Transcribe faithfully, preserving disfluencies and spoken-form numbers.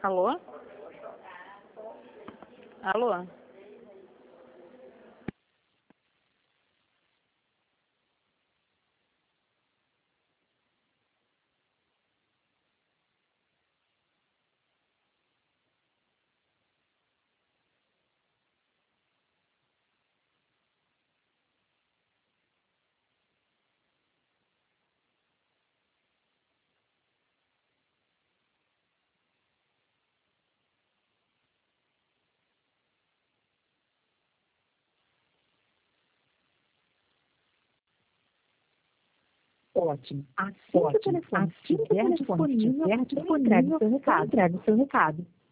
Alô? Alô? Ótimo. Assim que o telefone estiver disponível, entregue seu recado. Entregue seu recado.